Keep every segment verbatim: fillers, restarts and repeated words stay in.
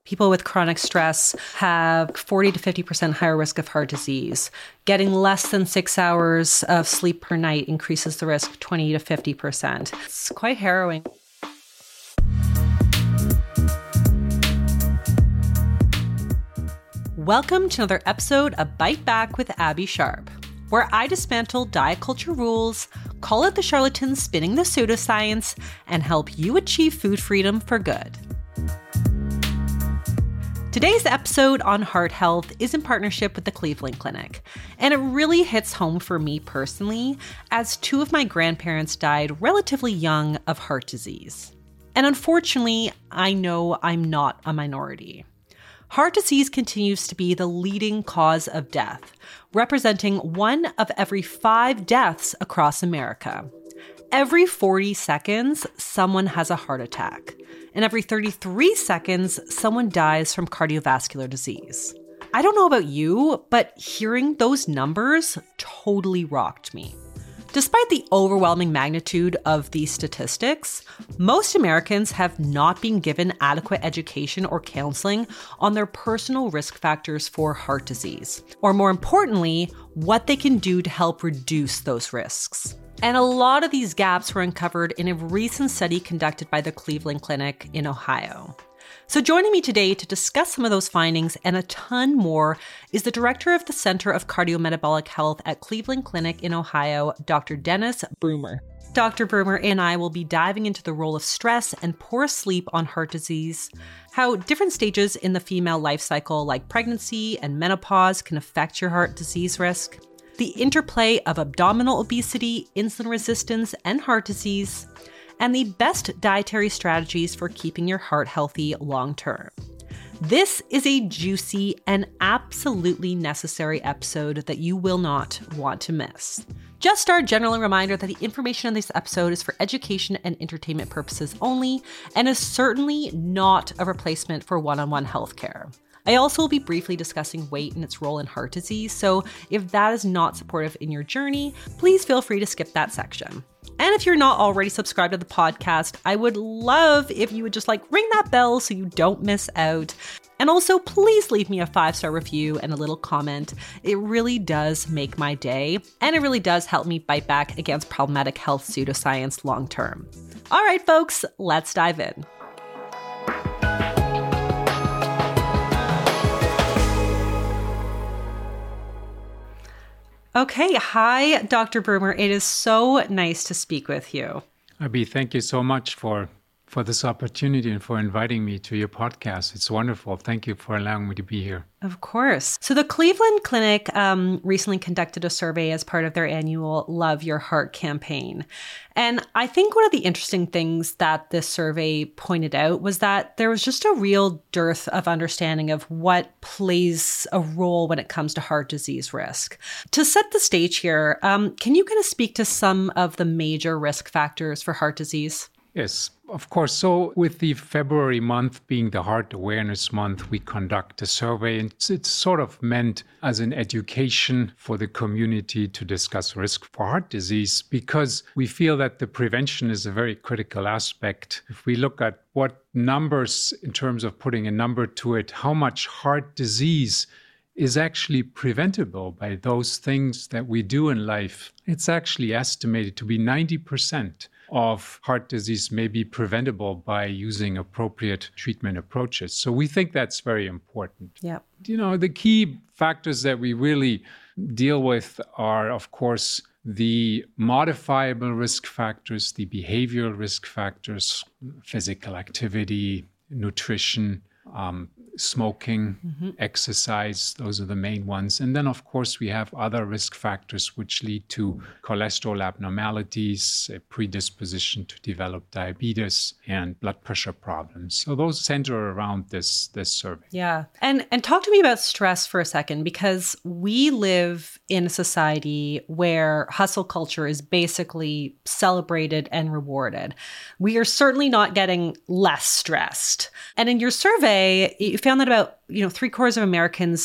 People with chronic stress have forty to fifty percent higher risk of heart disease. Getting less than six hours of sleep per night increases the risk twenty to fifty percent. It's quite harrowing. Welcome to another episode of Bite Back with Abby Sharp, where I dismantle diet culture rules, call out the charlatans spinning the pseudoscience, and help you achieve food freedom for good. Today's episode on heart health is in partnership with the Cleveland Clinic, and it really hits home for me personally, as two of my grandparents died relatively young of heart disease. And unfortunately, I know I'm not a minority. Heart disease continues to be the leading cause of death, representing one of every five deaths across America. Every forty seconds, someone has a heart attack. And every thirty-three seconds, someone dies from cardiovascular disease. I don't know about you, but hearing those numbers totally rocked me. Despite the overwhelming magnitude of these statistics, most Americans have not been given adequate education or counseling on their personal risk factors for heart disease, or more importantly, what they can do to help reduce those risks. And a lot of these gaps were uncovered in a recent study conducted by the Cleveland Clinic in Ohio. So joining me today to discuss some of those findings and a ton more is the director of the Center of Cardiometabolic Health at Cleveland Clinic in Ohio, Doctor Dennis Breumer. Doctor Breumer and I will be diving into the role of stress and poor sleep on heart disease, how different stages in the female life cycle like pregnancy and menopause can affect your heart disease risk, the interplay of abdominal obesity, insulin resistance, and heart disease, and the best dietary strategies for keeping your heart healthy long-term. This is a juicy and absolutely necessary episode that you will not want to miss. Just our general reminder that the information in this episode is for education and entertainment purposes only, and is certainly not a replacement for one-on-one healthcare. I also will be briefly discussing weight and its role in heart disease, so if that is not supportive in your journey, please feel free to skip that section. And if you're not already subscribed to the podcast, I would love if you would just like ring that bell so you don't miss out. And also, please leave me a five-star review and a little comment. It really does make my day, and it really does help me bite back against problematic health pseudoscience long term. All right, folks, let's dive in. Okay. Hi, Doctor Breumer. It is so nice to speak with you. Abby, thank you so much for, for this opportunity and for inviting me to your podcast. It's wonderful. Thank you for allowing me to be here. Of course. So the Cleveland Clinic um, recently conducted a survey as part of their annual Love Your Heart campaign. And I think one of the interesting things that this survey pointed out was that there was just a real dearth of understanding of what plays a role when it comes to heart disease risk. To set the stage here, um, can you kind of speak to some of the major risk factors for heart disease? Yes, of course. So with the February month being the Heart Awareness Month, we conduct a survey, and it's, it's sort of meant as an education for the community to discuss risk for heart disease, because we feel that the prevention is a very critical aspect. If we look at what numbers, in terms of putting a number to it, how much heart disease is actually preventable by those things that we do in life, it's actually estimated to be ninety percent. Of heart disease may be preventable by using appropriate treatment approaches. So we think that's very important. Yeah. You know, the key factors that we really deal with are, of course, the modifiable risk factors, the behavioral risk factors, physical activity, nutrition, um, smoking, mm-hmm. exercise, those are the main ones. And then, of course, we have other risk factors which lead to cholesterol abnormalities, a predisposition to develop diabetes, and blood pressure problems. So those center around this, this survey. Yeah. And, and talk to me about stress for a second, because we live in a society where hustle culture is basically celebrated and rewarded. We are certainly not getting less stressed. And in your survey, you found that about, you know, three quarters of Americans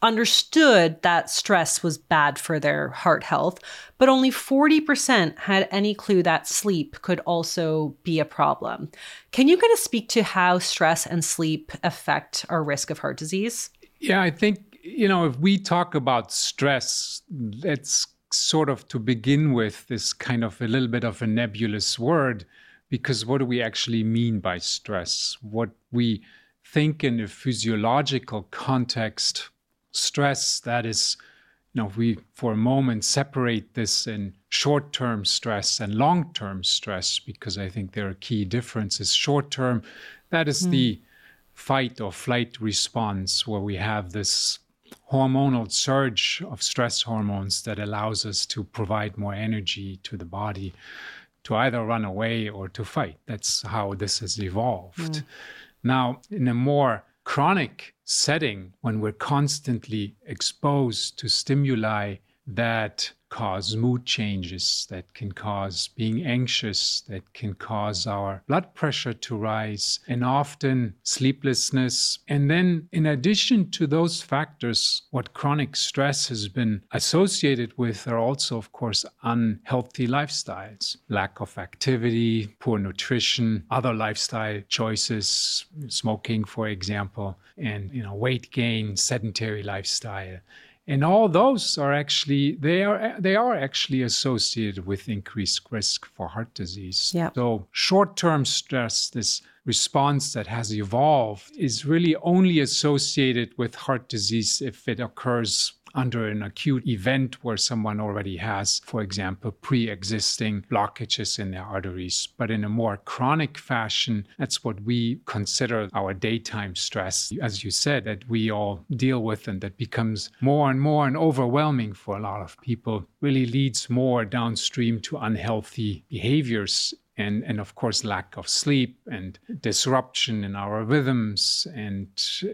understood that stress was bad for their heart health, but only forty percent had any clue that sleep could also be a problem. Can you kind of speak to how stress and sleep affect our risk of heart disease? Yeah, I think, you know, if we talk about stress, let's sort of to begin with this kind of a little bit of a nebulous word, because what do we actually mean by stress? What we think in a physiological context, stress, that is, you know, we for a moment separate this in short-term stress and long-term stress, because I think there are key differences. Short-term, that is mm. the fight or flight response, where we have this hormonal surge of stress hormones that allows us to provide more energy to the body to either run away or to fight. That's how this has evolved. Mm. Now, in a more chronic setting, when we're constantly exposed to stimuli that cause mood changes, that can cause being anxious, that can cause our blood pressure to rise, and often sleeplessness. And then in addition to those factors, what chronic stress has been associated with are also, of course, unhealthy lifestyles, lack of activity, poor nutrition, other lifestyle choices, smoking, for example, and, you know, weight gain, sedentary lifestyle. And all those are actually, they are they are actually associated with increased risk for heart disease. Yeah. So short-term stress, this response that has evolved, is really only associated with heart disease if it occurs under an acute event where someone already has, for example, pre-existing blockages in their arteries. But in a more chronic fashion, that's what we consider our daytime stress, as you said, that we all deal with, and that becomes more and more and overwhelming for a lot of people, really leads more downstream to unhealthy behaviors. And, and of course, lack of sleep and disruption in our rhythms and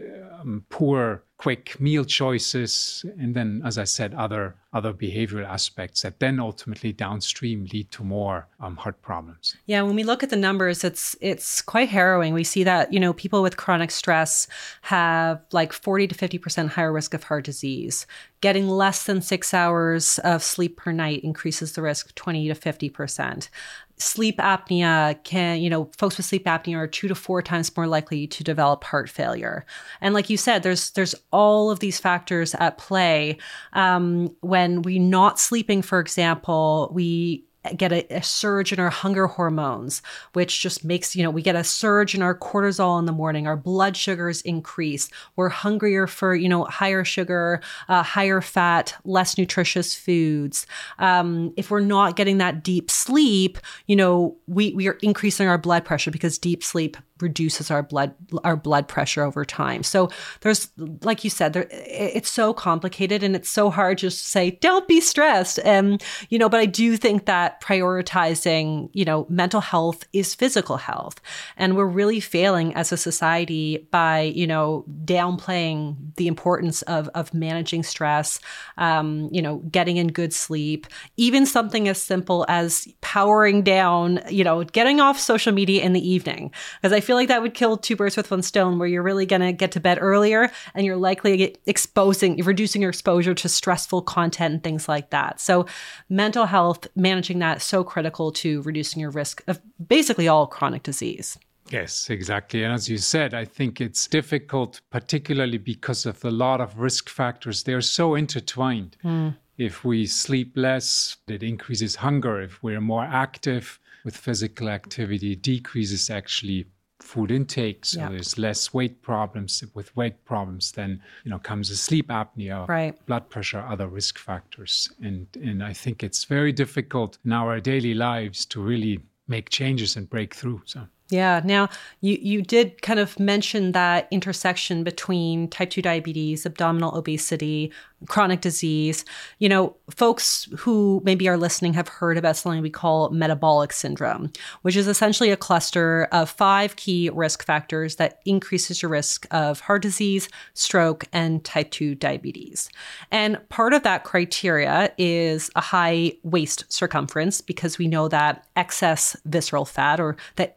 um, poor, quick meal choices. And then, as I said, other other behavioral aspects that then ultimately downstream lead to more um, heart problems. Yeah, when we look at the numbers, it's it's quite harrowing. We see that, you know, people with chronic stress have like forty to fifty percent higher risk of heart disease. Getting less than six hours of sleep per night increases the risk twenty to fifty percent. Sleep apnea can, you know, folks with sleep apnea are two to four times more likely to develop heart failure. And like you said, there's there's all of these factors at play. Um, when we're not sleeping, for example, we get a, a surge in our hunger hormones, which just makes, you know, we get a surge in our cortisol in the morning. Our blood sugars increase. We're hungrier for, you know, higher sugar, uh, higher fat, less nutritious foods. Um, if we're not getting that deep sleep, you know, we, we are increasing our blood pressure, because deep sleep reduces our blood our blood pressure over time. So there's, like you said, there, it's so complicated, and it's so hard just to say, don't be stressed. And, you know, but I do think that prioritizing, you know, mental health is physical health. And we're really failing as a society by, you know, downplaying the importance of, of managing stress, um, you know, getting in good sleep, even something as simple as powering down, you know, getting off social media in the evening. Because I feel like that would kill two birds with one stone, where you're really going to get to bed earlier, and you're likely to get exposing, reducing your exposure to stressful content and things like that. So mental health, managing that is so critical to reducing your risk of basically all chronic disease. Yes, exactly. And as you said, I think it's difficult, particularly because of a lot of risk factors. They're so intertwined. Mm. If we sleep less, it increases hunger. If we're more active with physical activity, it decreases actually food intake. So yep. there's less weight problems. With weight problems, then, you know, comes a sleep apnea, right. blood pressure, other risk factors. And, and I think it's very difficult in our daily lives to really make changes and break through. So. Yeah. Now, you, you did kind of mention that intersection between type two diabetes, abdominal obesity, chronic disease. You know, folks who maybe are listening have heard about something we call metabolic syndrome, which is essentially a cluster of five key risk factors that increases your risk of heart disease, stroke, and type two diabetes. And part of that criteria is a high waist circumference, because we know that excess visceral fat, or that intra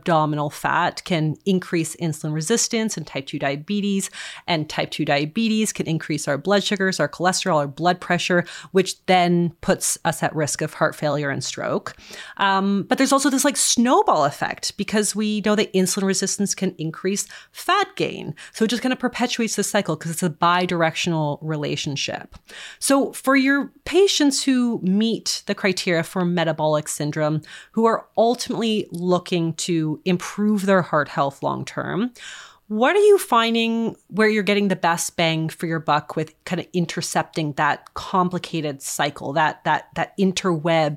abdominal fat can increase insulin resistance and type two diabetes. And type two diabetes can increase our blood sugars, our cholesterol, our blood pressure, which then puts us at risk of heart failure and stroke. Um, but there's also this like snowball effect because we know that insulin resistance can increase fat gain. So it just kind of perpetuates the cycle because it's a bi-directional relationship. So for your patients who meet the criteria for metabolic syndrome, who are ultimately looking to improve their heart health long term, what are you finding where you're getting the best bang for your buck with kind of intercepting that complicated cycle, that that that interweb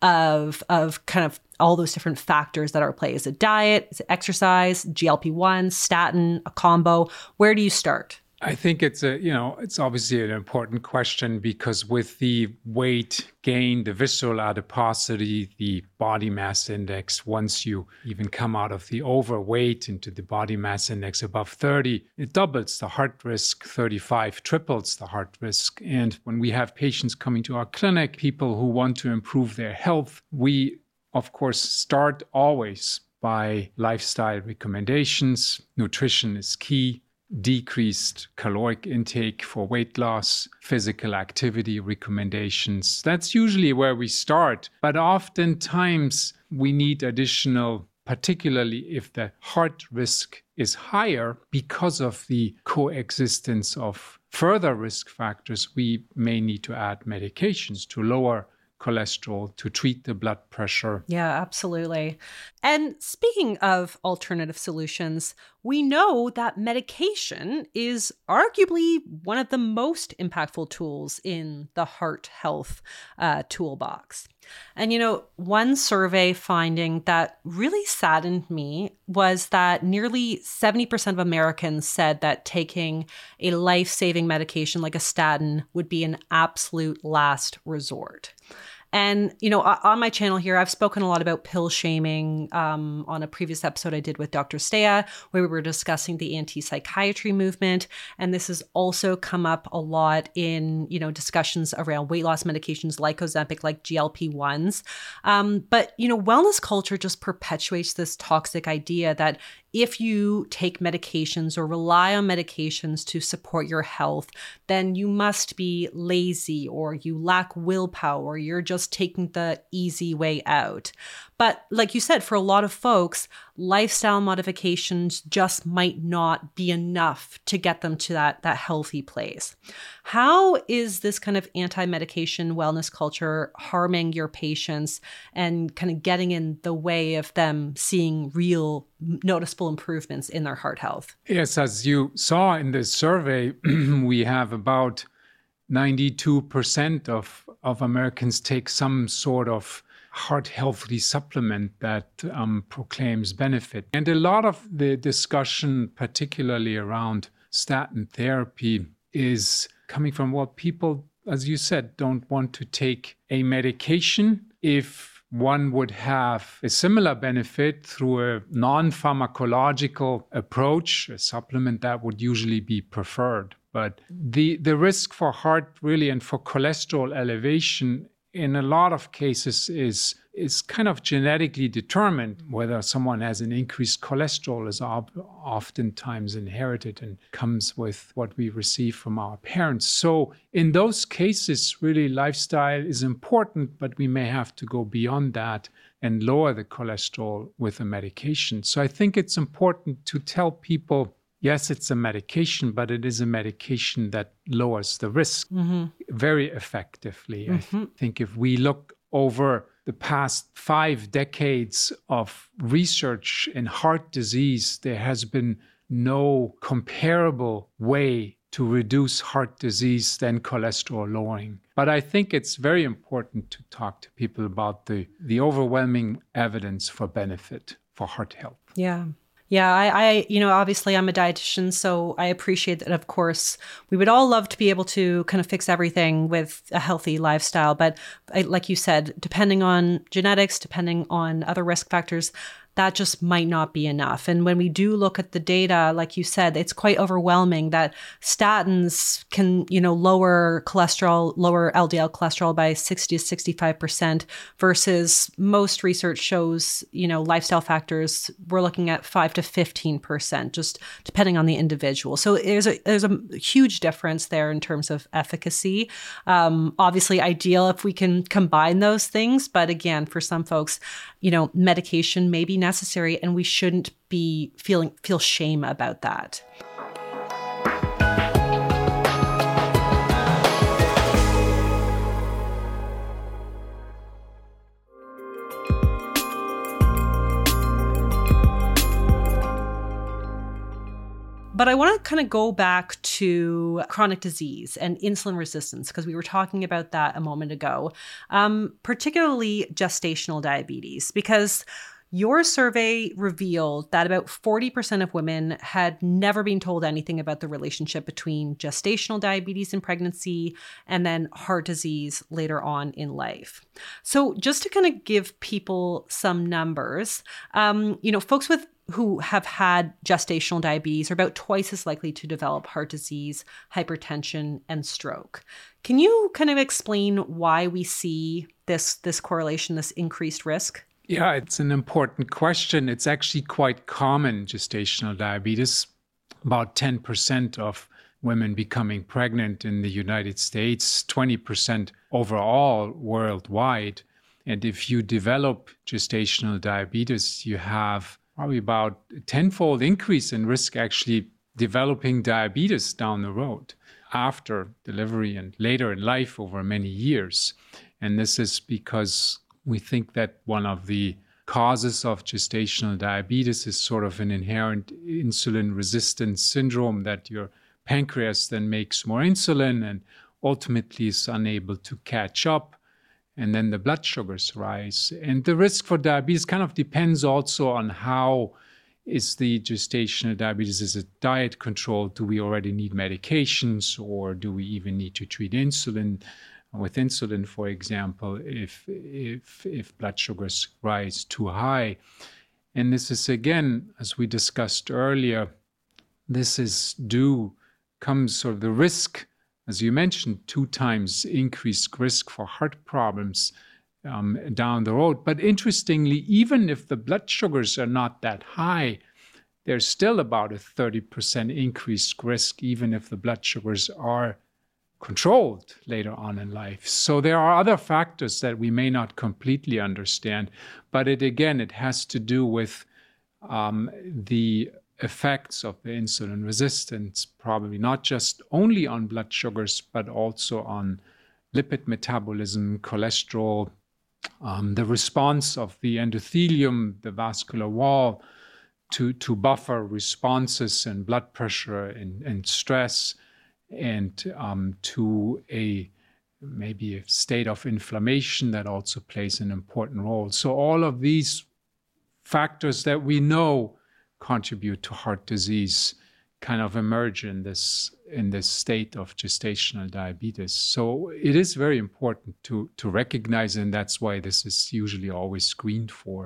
of of kind of all those different factors that are at play? Is it diet? Is it exercise? G L P one, statin, a combo? Where do you start? I think it's a, you know, it's obviously an important question because with the weight gain, the visceral adiposity, the body mass index, once you even come out of the overweight into the body mass index above thirty, it doubles the heart risk, thirty-five triples the heart risk. And when we have patients coming to our clinic, people who want to improve their health, we, of course, start always by lifestyle recommendations. Nutrition is key. Decreased caloric intake for weight loss, physical activity recommendations. That's usually where we start. But oftentimes we need additional, particularly if the heart risk is higher because of the coexistence of further risk factors, we may need to add medications to lower cholesterol, to treat the blood pressure. Yeah, absolutely. And speaking of alternative solutions, we know that medication is arguably one of the most impactful tools in the heart health uh, toolbox. And, you know, one survey finding that really saddened me was that nearly seventy percent of Americans said that taking a life-saving medication like a statin would be an absolute last resort. And, you know, on my channel here, I've spoken a lot about pill shaming um, on a previous episode I did with Doctor Stea, where we were discussing the anti-psychiatry movement. And this has also come up a lot in, you know, discussions around weight loss medications like Ozempic, like G L P ones. Um, but, you know, wellness culture just perpetuates this toxic idea that if you take medications or rely on medications to support your health, then you must be lazy or you lack willpower, or you're just taking the easy way out. But like you said, for a lot of folks, lifestyle modifications just might not be enough to get them to that, that healthy place. How is this kind of anti-medication wellness culture harming your patients and kind of getting in the way of them seeing real noticeable improvements in their heart health? Yes, as you saw in this survey, we have about ninety-two percent of, of Americans take some sort of heart healthy supplement that um, proclaims benefit. And a lot of the discussion, particularly around statin therapy, is coming from what people, as you said, don't want to take a medication if one would have a similar benefit through a non-pharmacological approach, a supplement that would usually be preferred. But the, the risk for heart really and for cholesterol elevation in a lot of cases is is kind of genetically determined. Whether someone has an increased cholesterol is oftentimes inherited and comes with what we receive from our parents. So in those cases, really lifestyle is important, but we may have to go beyond that and lower the cholesterol with a medication. So I think it's important to tell people, yes, it's a medication, but it is a medication that lowers the risk mm-hmm. very effectively. Mm-hmm. I think if we look over the past five decades of research in heart disease, there has been no comparable way to reduce heart disease than cholesterol lowering. But I think it's very important to talk to people about the, the overwhelming evidence for benefit for heart health. Yeah. Yeah, I, I, you know, obviously I'm a dietitian, so I appreciate that, of course, we would all love to be able to kind of fix everything with a healthy lifestyle. But I, like you said, depending on genetics, depending on other risk factors, that just might not be enough. And when we do look at the data, like you said, it's quite overwhelming that statins can, you know, lower cholesterol, lower L D L cholesterol by sixty to sixty-five percent versus most research shows, you know, lifestyle factors, we're looking at five to fifteen percent, just depending on the individual. So there's a, there's a huge difference there in terms of efficacy. Um, obviously ideal if we can combine those things. But again, for some folks, you know, medication may be necessary, and we shouldn't be feeling feel shame about that. But I want to kind of go back to chronic disease and insulin resistance, because we were talking about that a moment ago, um, particularly gestational diabetes, because your survey revealed that about forty percent of women had never been told anything about the relationship between gestational diabetes in pregnancy and then heart disease later on in life. So just to kind of give people some numbers, um, you know, folks with who have had gestational diabetes are about twice as likely to develop heart disease, hypertension, and stroke. Can you kind of explain why we see this, this correlation, this increased risk? Yeah, it's an important question. It's actually quite common, gestational diabetes. About ten percent of women becoming pregnant in the United States, twenty percent overall worldwide. And if you develop gestational diabetes, you have probably about a tenfold increase in risk actually developing diabetes down the road after delivery and later in life over many years. And this is because we think that one of the causes of gestational diabetes is sort of an inherent insulin resistance syndrome, that your pancreas then makes more insulin and ultimately is unable to catch up. And then the blood sugars rise. And the risk for diabetes kind of depends also on how is the gestational diabetes. Is it diet control? Do we already need medications, or do we even need to treat insulin with insulin, for example, if if if blood sugars rise too high? And this is, again, as we discussed earlier, this is due, comes sort of the risk, as you mentioned, two times increased risk for heart problems um, down the road. But interestingly, even if the blood sugars are not that high, there's still about a thirty percent increased risk, even if the blood sugars are controlled later on in life. So there are other factors that we may not completely understand. But it again, it has to do with um, the effects of the insulin resistance, probably not just only on blood sugars, but also on lipid metabolism, cholesterol, um, the response of the endothelium, the vascular wall, to, to buffer responses and blood pressure and, and stress, and um, to a maybe a state of inflammation that also plays an important role. So all of these factors that we know contribute to heart disease kind of emerge in this in this state of gestational diabetes. So it is very important to to recognize, and that's why this is usually always screened for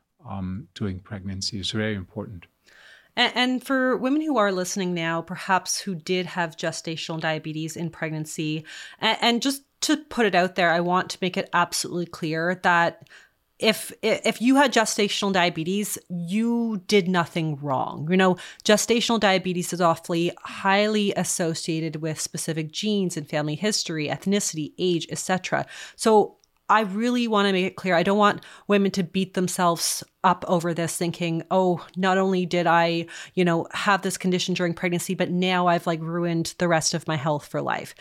um, during pregnancy. It's very important. And, and for women who are listening now, perhaps who did have gestational diabetes in pregnancy, and, and just to put it out there, I want to make it absolutely clear that If if you had gestational diabetes, you did nothing wrong. You know, gestational diabetes is awfully highly associated with specific genes and family history, ethnicity, age, et cetera. So I really want to make it clear. I don't want women to beat themselves up over this, thinking, oh, not only did I, you know, have this condition during pregnancy, but now I've like ruined the rest of my health for life.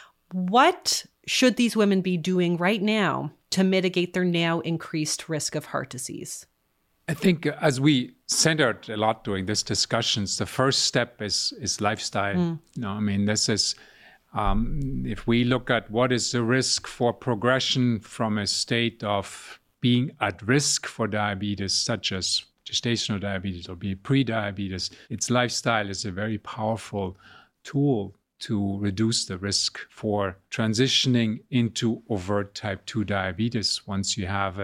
What should these women be doing right now to mitigate their now increased risk of heart disease? I think as we centered a lot during these discussions, the first step is is lifestyle. Mm. You know, I mean, this is, um, if we look at what is the risk for progression from a state of being at risk for diabetes, such as gestational diabetes or be pre-diabetes, its lifestyle is a very powerful tool to reduce the risk for transitioning into overt type two diabetes once you have a,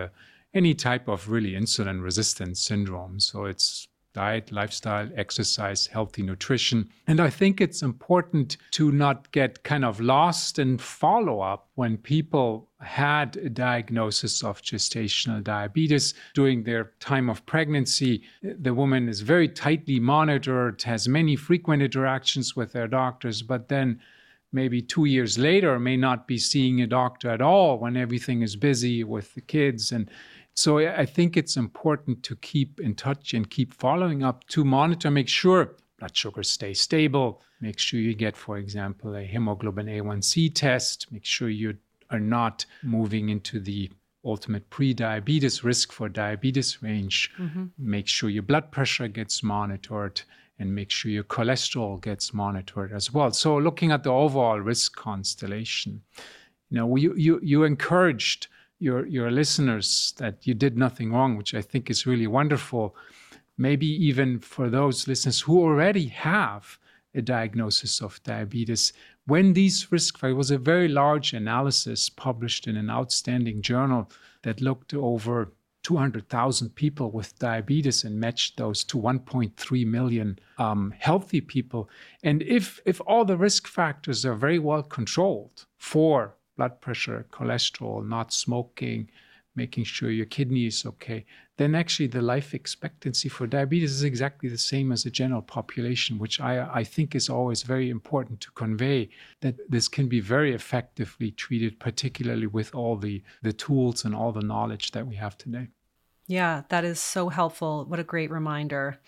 any type of really insulin resistance syndrome. So it's diet, lifestyle, exercise, healthy nutrition. And I think it's important to not get kind of lost in follow-up when people had a diagnosis of gestational diabetes during their time of pregnancy. The woman is very tightly monitored, has many frequent interactions with their doctors, but then maybe two years later may not be seeing a doctor at all when everything is busy with the kids. And so I think it's important to keep in touch and keep following up to monitor, make sure blood sugar stays stable, make sure you get, for example, a hemoglobin A one C test, make sure you are not moving into the ultimate pre-diabetes risk for diabetes range, mm-hmm. make sure your blood pressure gets monitored, and make sure your cholesterol gets monitored as well. So looking at the overall risk constellation, you know, you you, you encouraged your your listeners that you did nothing wrong, which I think is really wonderful. Maybe even for those listeners who already have a diagnosis of diabetes, when these risk factors, was a very large analysis published in an outstanding journal that looked over two hundred thousand people with diabetes and matched those to one point three million um, healthy people. And if if all the risk factors are very well controlled for blood pressure, cholesterol, not smoking, making sure your kidney is okay, then actually the life expectancy for diabetes is exactly the same as the general population, which I, I think is always very important to convey, that this can be very effectively treated, particularly with all the, the tools and all the knowledge that we have today. Yeah, that is so helpful. What a great reminder.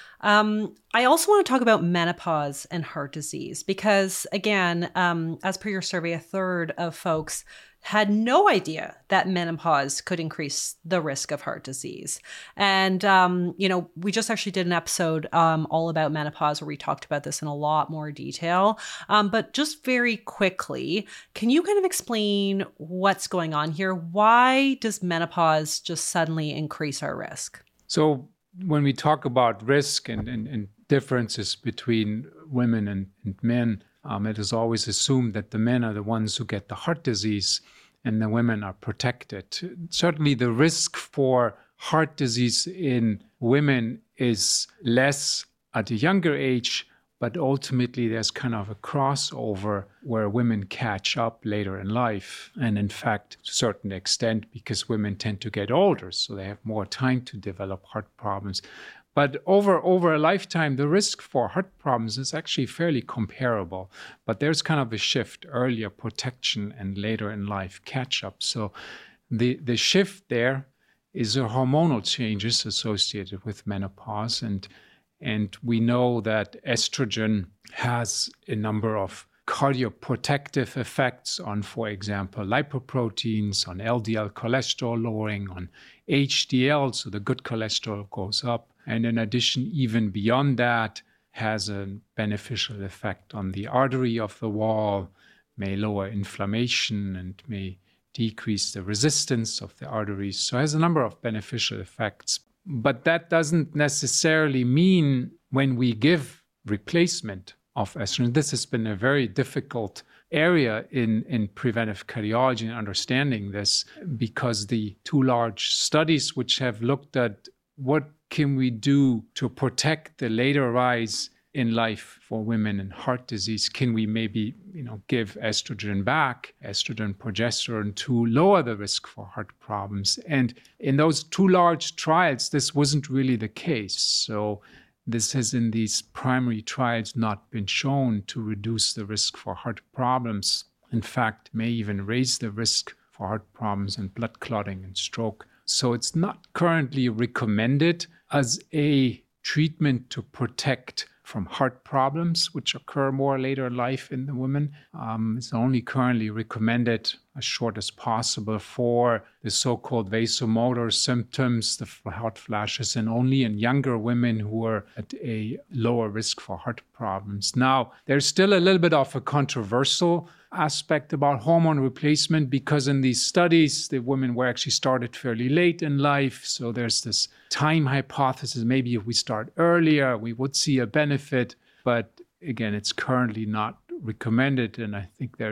Um, I also want to talk about menopause and heart disease because, again, um, as per your survey, a third of folks had no idea that menopause could increase the risk of heart disease. And, um, you know, we just actually did an episode um, all about menopause where we talked about this in a lot more detail. Um, but just very quickly, can you kind of explain what's going on here? Why does menopause just suddenly increase our risk? So when we talk about risk and, and, and differences between women and, and men, um, it is always assumed that the men are the ones who get the heart disease and the women are protected. Certainly the risk for heart disease in women is less at a younger age, but ultimately there's kind of a crossover where women catch up later in life. And in fact, to a certain extent, because women tend to get older, so they have more time to develop heart problems. But over, over a lifetime, the risk for heart problems is actually fairly comparable. But there's kind of a shift, earlier protection and later in life catch-up. So the, the shift there is the hormonal changes associated with menopause. And And we know that estrogen has a number of cardioprotective effects on, for example, lipoproteins, on L D L cholesterol lowering, on H D L, so the good cholesterol goes up. And in addition, even beyond that, has a beneficial effect on the artery of the wall, may lower inflammation and may decrease the resistance of the arteries. So it has a number of beneficial effects. But that doesn't necessarily mean when we give replacement of estrogen. This has been a very difficult area in, in preventive cardiology and understanding this, because the two large studies which have looked at what can we do to protect the later rise in life for women in heart disease, can we maybe, you know, give estrogen back, estrogen, progesterone, to lower the risk for heart problems? And in those two large trials, this wasn't really the case. So this has in these primary trials not been shown to reduce the risk for heart problems. In fact, may even raise the risk for heart problems and blood clotting and stroke. So it's not currently recommended as a treatment to protect from heart problems, which occur more later in life in the women. Um, it's only currently recommended as short as possible for the so-called vasomotor symptoms, the hot flashes, and only in younger women who are at a lower risk for heart problems. Now, there's still a little bit of a controversial aspect about hormone replacement, because in these studies, the women were actually started fairly late in life. So there's this time hypothesis. Maybe if we start earlier, we would see a benefit. But again, it's currently not recommended. And I think there's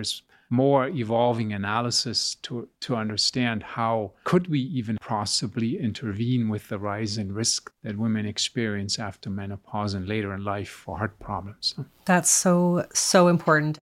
more evolving analysis to, to understand how could we even possibly intervene with the rise in risk that women experience after menopause and later in life for heart problems. That's so, so important.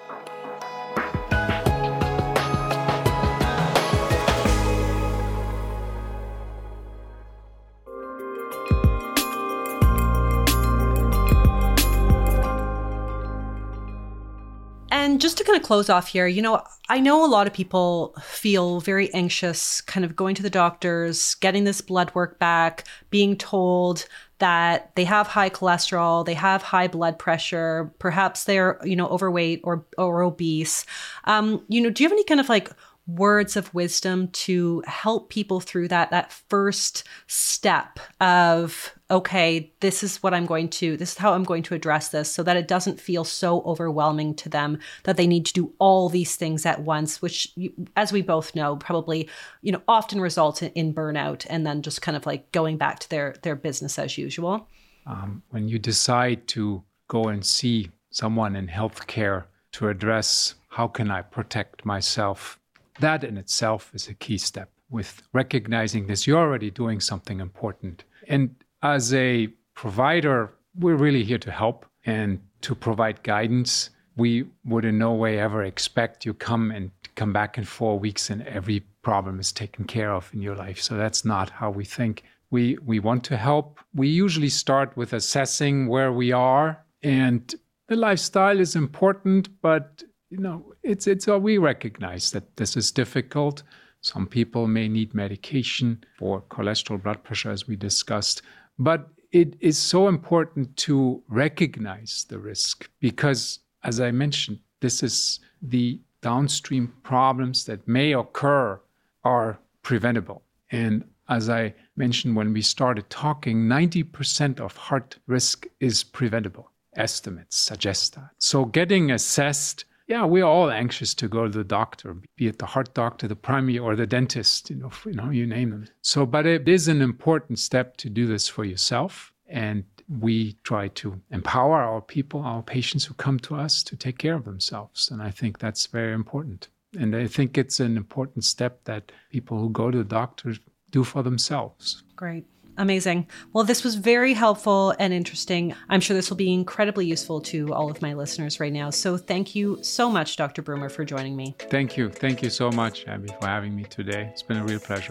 And just to kind of close off here, you know, I know a lot of people feel very anxious kind of going to the doctors, getting this blood work back, being told that they have high cholesterol, they have high blood pressure, perhaps they're, you know, overweight or, or obese. Um, you know, do you have any kind of like words of wisdom to help people through that, that first step of, okay, this is what I'm going to, this is how I'm going to address this so that it doesn't feel so overwhelming to them that they need to do all these things at once, which, as we both know, probably, you know, often results in, in burnout and then just kind of like going back to their, their business as usual. Um, when you decide to go and see someone in healthcare to address how can I protect myself, that in itself is a key step with recognizing this. You're already doing something important. And as a provider, we're really here to help and to provide guidance. We would in no way ever expect you come and come back in four weeks and every problem is taken care of in your life. So that's not how we think. We we want to help. We usually start with assessing where we are, and the lifestyle is important, but you know, it's it's uh, we recognize that this is difficult. Some people may need medication for cholesterol, blood pressure, as we discussed. But it is so important to recognize the risk because, as I mentioned, this is the downstream problems that may occur are preventable. And as I mentioned when we started talking, ninety percent of heart risk is preventable. Estimates suggest that. So getting assessed, yeah, we're all anxious to go to the doctor, be it the heart doctor, the primary, or the dentist, you know, you know, you name them. So, but it is an important step to do this for yourself. And we try to empower our people, our patients who come to us to take care of themselves. And I think that's very important. And I think it's an important step that people who go to the doctor do for themselves. Great. Amazing. Well, this was very helpful and interesting. I'm sure this will be incredibly useful to all of my listeners right now. So thank you so much, Doctor Broomer, for joining me. Thank you. Thank you so much, Abby, for having me today. It's been a real pleasure.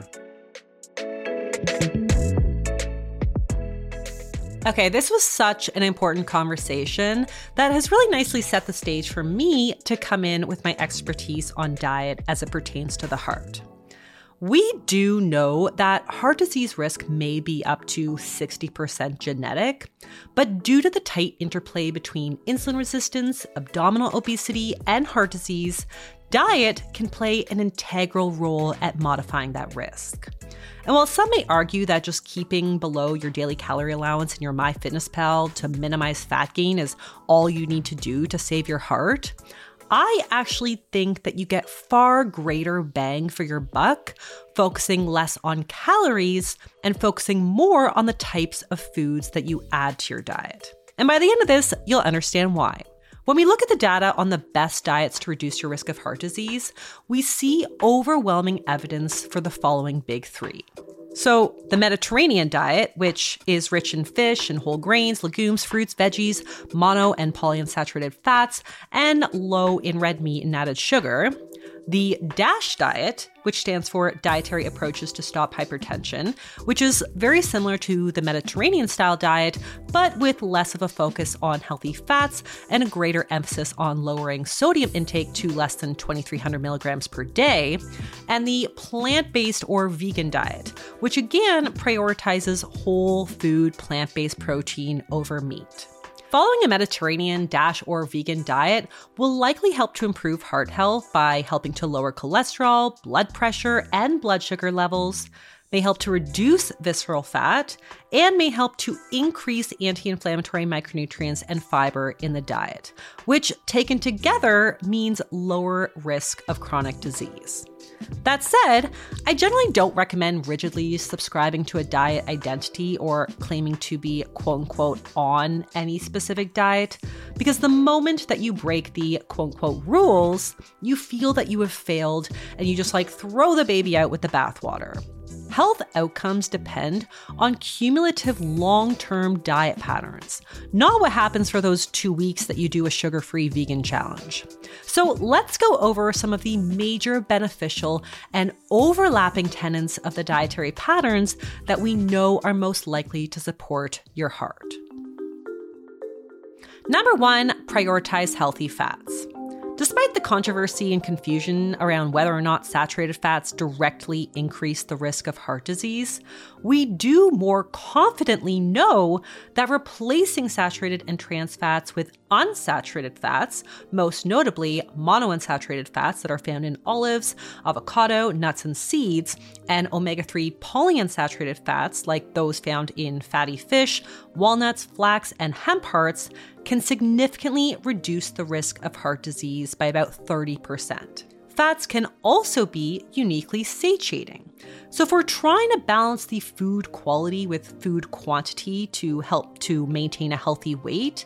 Okay, this was such an important conversation that has really nicely set the stage for me to come in with my expertise on diet as it pertains to the heart. We do know that heart disease risk may be up to sixty percent genetic, but due to the tight interplay between insulin resistance, abdominal obesity, and heart disease, diet can play an integral role at modifying that risk. And while some may argue that just keeping below your daily calorie allowance in your MyFitnessPal to minimize fat gain is all you need to do to save your heart, I actually think that you get far greater bang for your buck focusing less on calories and focusing more on the types of foods that you add to your diet. And by the end of this, you'll understand why. When we look at the data on the best diets to reduce your risk of heart disease, we see overwhelming evidence for the following big three. So the Mediterranean diet, which is rich in fish and whole grains, legumes, fruits, veggies, mono and polyunsaturated fats, and low in red meat and added sugar. The DASH diet, which stands for Dietary Approaches to Stop Hypertension, which is very similar to the Mediterranean-style diet, but with less of a focus on healthy fats and a greater emphasis on lowering sodium intake to less than twenty-three hundred milligrams per day. And the plant-based or vegan diet, which again prioritizes whole food plant-based protein over meat. Following a Mediterranean, DASH, or vegan diet will likely help to improve heart health by helping to lower cholesterol, blood pressure, and blood sugar levels, may help to reduce visceral fat, and may help to increase anti-inflammatory micronutrients and fiber in the diet, which taken together means lower risk of chronic disease. That said, I generally don't recommend rigidly subscribing to a diet identity or claiming to be quote-unquote on any specific diet, because the moment that you break the quote-unquote rules, you feel that you have failed and you just like throw the baby out with the bathwater. Health outcomes depend on cumulative long-term diet patterns, not what happens for those two weeks that you do a sugar-free vegan challenge. So let's go over some of the major beneficial and overlapping tenets of the dietary patterns that we know are most likely to support your heart. Number one, prioritize healthy fats. Despite the controversy and confusion around whether or not saturated fats directly increase the risk of heart disease, we do more confidently know that replacing saturated and trans fats with unsaturated fats, most notably monounsaturated fats that are found in olives, avocado, nuts and seeds, and omega three polyunsaturated fats like those found in fatty fish, walnuts, flax, and hemp hearts, can significantly reduce the risk of heart disease by about thirty percent. Fats can also be uniquely satiating. So if we're trying to balance the food quality with food quantity to help to maintain a healthy weight,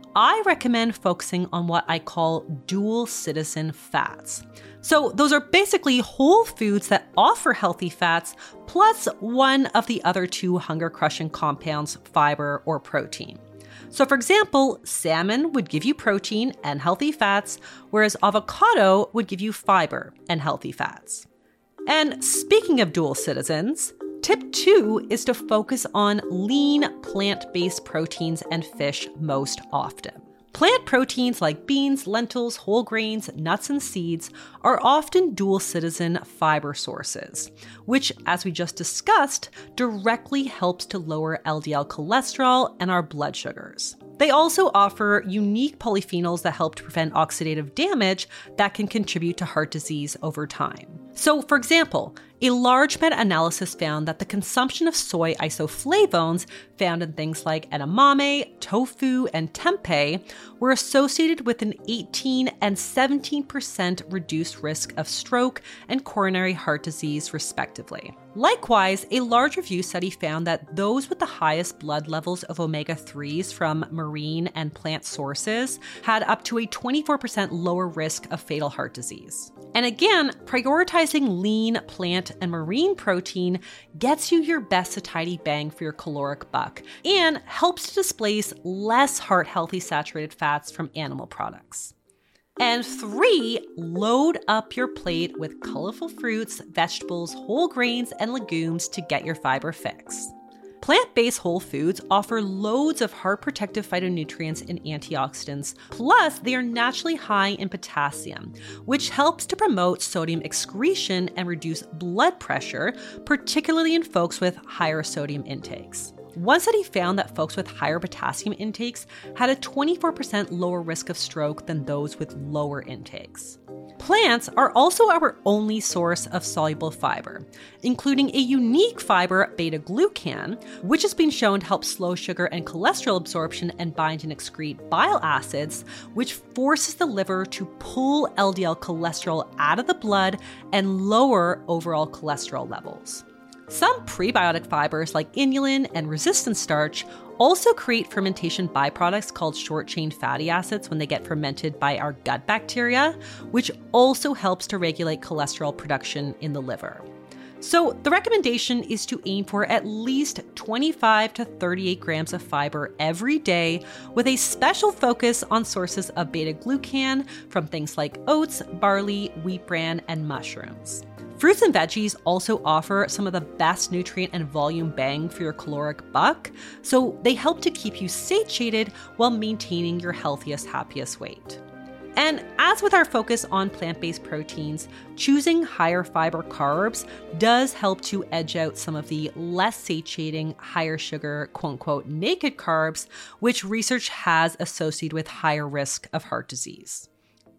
I recommend focusing on what I call dual citizen fats. So those are basically whole foods that offer healthy fats plus one of the other two hunger-crushing compounds, fiber or protein. So for example, salmon would give you protein and healthy fats, whereas avocado would give you fiber and healthy fats. And speaking of dual citizens, tip two is to focus on lean plant-based proteins and fish most often. Plant proteins like beans, lentils, whole grains, nuts, and seeds are often dual citizen fiber sources, which, as we just discussed, directly helps to lower L D L cholesterol and our blood sugars. They also offer unique polyphenols that help to prevent oxidative damage that can contribute to heart disease over time. So, for example, a large meta-analysis found that the consumption of soy isoflavones found in things like edamame, tofu, and tempeh were associated with an eighteen and seventeen percent reduced risk of stroke and coronary heart disease, respectively. Likewise, a large review study found that those with the highest blood levels of omega threes from marine and plant sources had up to a twenty-four percent lower risk of fatal heart disease. And again, prioritizing lean plant and marine protein gets you your best satiety bang for your caloric buck and helps to displace less heart-healthy saturated fats from animal products. And three, load up your plate with colorful fruits, vegetables, whole grains, and legumes to get your fiber fix. Plant-based whole foods offer loads of heart protective phytonutrients and antioxidants, plus they are naturally high in potassium, which helps to promote sodium excretion and reduce blood pressure, particularly in folks with higher sodium intakes. One study found that folks with higher potassium intakes had a twenty-four percent lower risk of stroke than those with lower intakes. Plants are also our only source of soluble fiber, including a unique fiber, beta-glucan, which has been shown to help slow sugar and cholesterol absorption and bind and excrete bile acids, which forces the liver to pull L D L cholesterol out of the blood and lower overall cholesterol levels. Some prebiotic fibers like inulin and resistant starch also create fermentation byproducts called short-chain fatty acids when they get fermented by our gut bacteria, which also helps to regulate cholesterol production in the liver. So the recommendation is to aim for at least twenty-five to thirty-eight grams of fiber every day, with a special focus on sources of beta-glucan from things like oats, barley, wheat bran, and mushrooms. Fruits and veggies also offer some of the best nutrient and volume bang for your caloric buck, so they help to keep you satiated while maintaining your healthiest, happiest weight. And as with our focus on plant-based proteins, choosing higher fiber carbs does help to edge out some of the less satiating, higher sugar, quote-unquote, naked carbs, which research has associated with higher risk of heart disease.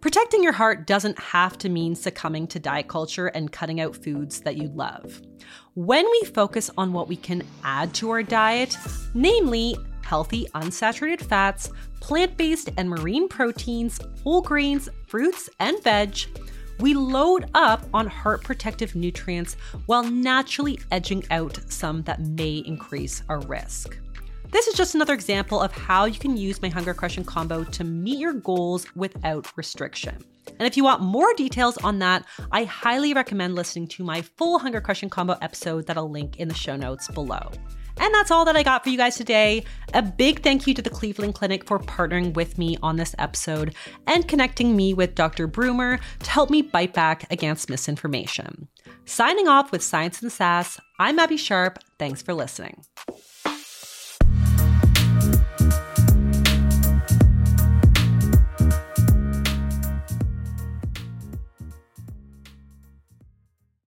Protecting your heart doesn't have to mean succumbing to diet culture and cutting out foods that you love. When we focus on what we can add to our diet, namely healthy unsaturated fats, plant-based and marine proteins, whole grains, fruits, and veg, we load up on heart protective nutrients while naturally edging out some that may increase our risk. This is just another example of how you can use my Hunger Crushing combo to meet your goals without restriction. And if you want more details on that, I highly recommend listening to my full Hunger Crushing combo episode that I'll link in the show notes below. And that's all that I got for you guys today. A big thank you to the Cleveland Clinic for partnering with me on this episode and connecting me with Doctor Broomer to help me bite back against misinformation. Signing off with Science and Sass, I'm Abby Sharp. Thanks for listening.